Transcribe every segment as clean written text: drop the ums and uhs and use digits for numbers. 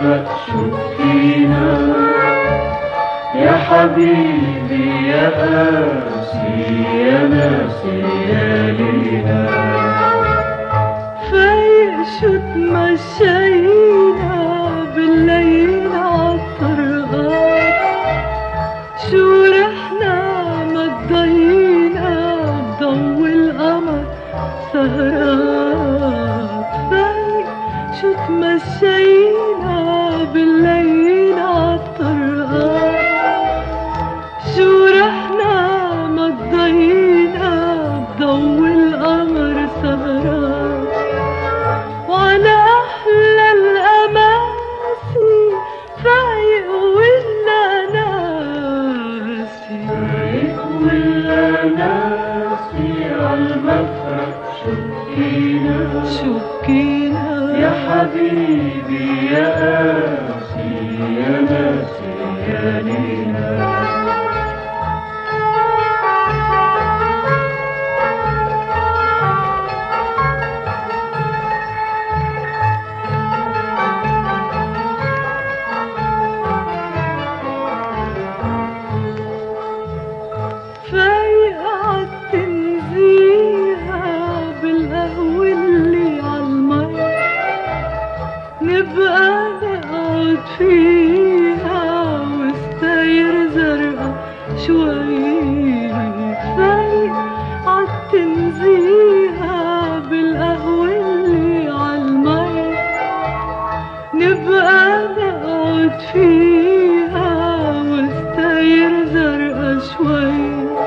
المفرق شوفينا يا حبيبي يا قاسي يا ناسي يا لينا. فايق شو تمشينا بالليل عالطرقات، شو رحنا ما تضينا بضو القمر سهرات. فايق شو تمشينا بالليل عالطرقات، شو رحنا ما تضينا بضو القمر سهرات. وعلى أحلى الأماسي فايق ولا ناسي، فايق ولا ناسي عالمفرق شوفينا شوفينا يا حبيبي يا قاسي يا ناسي يا لينا. فايق عالتنزيهة بالقهوة اللي عالمي، نبقى نقعد فيها وستاير زرقا شوي. فايق عالتنزيهة بالقهوة اللي عالمي، نبقى نقعد فيها وستاير زرقا شوي.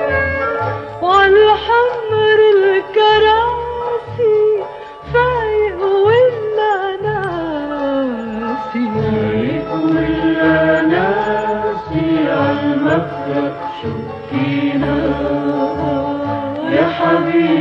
وعالحمر الكراسي فايق ولا ناسي، فايق ولا ناسي عالمفرق شوفينا يا حبيبي